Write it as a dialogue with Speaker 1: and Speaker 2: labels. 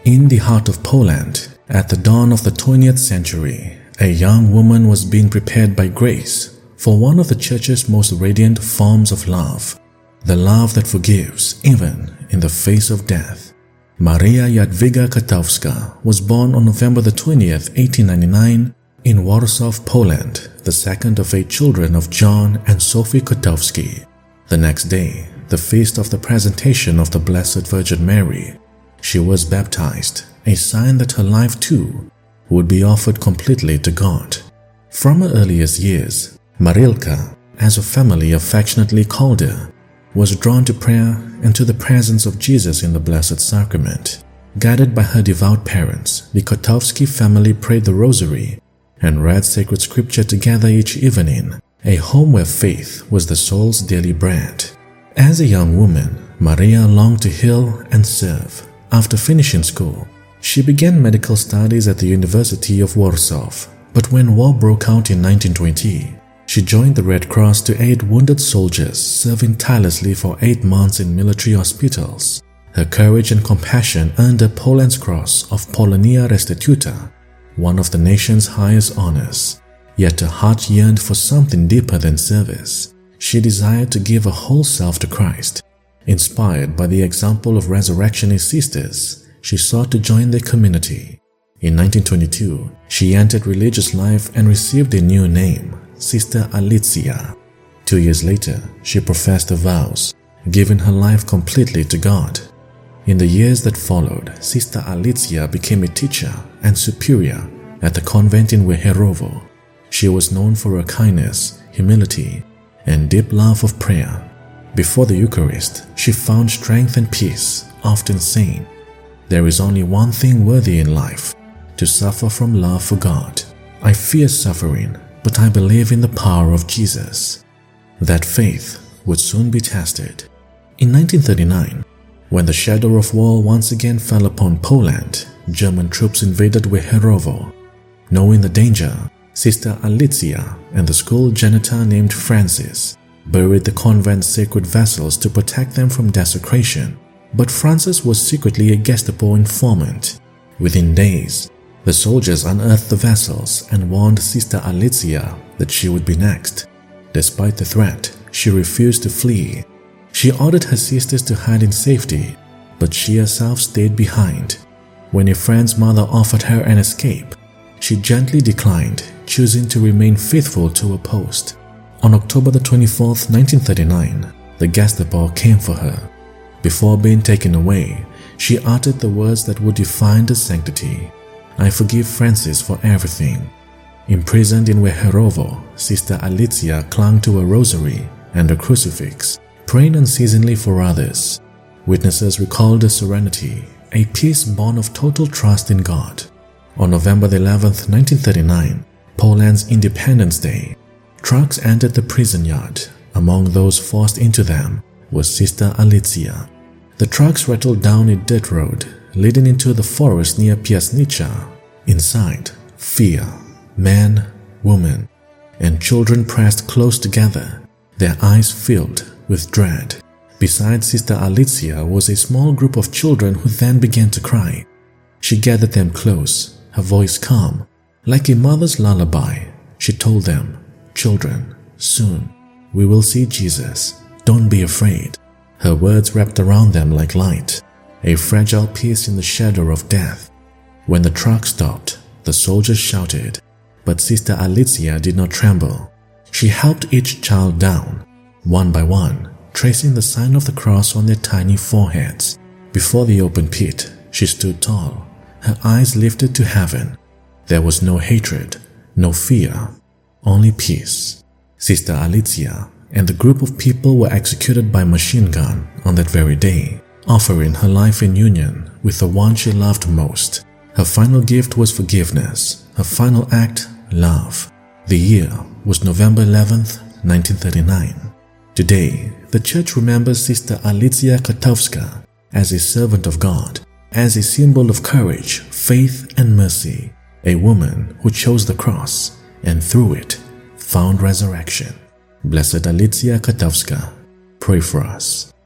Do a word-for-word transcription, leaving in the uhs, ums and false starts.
Speaker 1: In the heart of Poland, at the dawn of the twentieth century, a young woman was being prepared by grace for one of the Church's most radiant forms of love, the love that forgives even in the face of death. Maria Jadwiga Kotowska was born on November the twentieth, eighteen ninety-nine, in Warsaw, Poland, the second of eight children of John and Sophie Kotowski. The next day, the feast of the presentation of the Blessed Virgin Mary, she was baptized, a sign that her life too would be offered completely to God. From her earliest years, Marilka, as her family affectionately called her, was drawn to prayer and to the presence of Jesus in the Blessed Sacrament. Guided by her devout parents, the Kotowski family prayed the Rosary and read sacred scripture together each evening, a home where faith was the soul's daily bread. As a young woman, Maria longed to heal and serve. After finishing school, she began medical studies at the University of Warsaw, but when war broke out in nineteen twenty, she joined the Red Cross to aid wounded soldiers, serving tirelessly for eight months in military hospitals. Her courage and compassion earned her Poland's Cross of Polonia Restituta, one of the nation's highest honors. Yet her heart yearned for something deeper than service. She desired to give her whole self to Christ. Inspired by the example of Resurrectionist sisters, she sought to join their community. In nineteen twenty-two, she entered religious life and received a new name, Sister Alicja. Two years later, she professed her vows, giving her life completely to God. In the years that followed, Sister Alicja became a teacher and superior at the convent in Wejherowo. She was known for her kindness, humility, and deep love of prayer. Before the Eucharist, she found strength and peace, often saying, "There is only one thing worthy in life, to suffer from love for God. I fear suffering, but I believe in the power of Jesus." That faith would soon be tested. In nineteen thirty-nine, when the shadow of war once again fell upon Poland, German troops invaded Wejherowo. Knowing the danger, Sister Alicja and the school janitor named Francis buried the convent's sacred vessels to protect them from desecration. But Francis was secretly a Gestapo informant. Within days, the soldiers unearthed the vessels and warned Sister Alicja that she would be next. Despite the threat, she refused to flee. She ordered her sisters to hide in safety, but she herself stayed behind. When a friend's mother offered her an escape, she gently declined, choosing to remain faithful to her post. On October the twenty-fourth, nineteen thirty-nine, the Gestapo came for her. Before being taken away, she uttered the words that would define her sanctity. "I forgive Francis for everything." Imprisoned in Wejherowo, Sister Alicja clung to a rosary and a crucifix, praying unceasingly for others. Witnesses recalled her serenity, a peace born of total trust in God. On November the eleventh, nineteen thirty-nine, Poland's Independence Day, trucks entered the prison yard. Among those forced into them was Sister Alicja. The trucks rattled down a dirt road leading into the forest near Piasnica. Inside, fear, men, women, and children pressed close together, their eyes filled with dread. Beside Sister Alicja was a small group of children who then began to cry. She gathered them close, her voice calm, like a mother's lullaby. She told them, "Children, soon we will see Jesus. Don't be afraid." Her words wrapped around them like light, a fragile piece in the shadow of death. When the truck stopped, the soldiers shouted, but Sister Alicja did not tremble. She helped each child down, one by one, tracing the sign of the cross on their tiny foreheads. Before the open pit, she stood tall, her eyes lifted to heaven. There was no hatred, no fear, only peace. Sister Alicja and the group of people were executed by machine gun on that very day, offering her life in union with the one she loved most. Her final gift was forgiveness, her final act, love. The year was November eleventh, nineteen thirty-nine. Today, the Church remembers Sister Alicja Kotowska as a servant of God, as a symbol of courage, faith, and mercy, a woman who chose the cross and through it found resurrection. Blessed Alicja Kotowska, pray for us.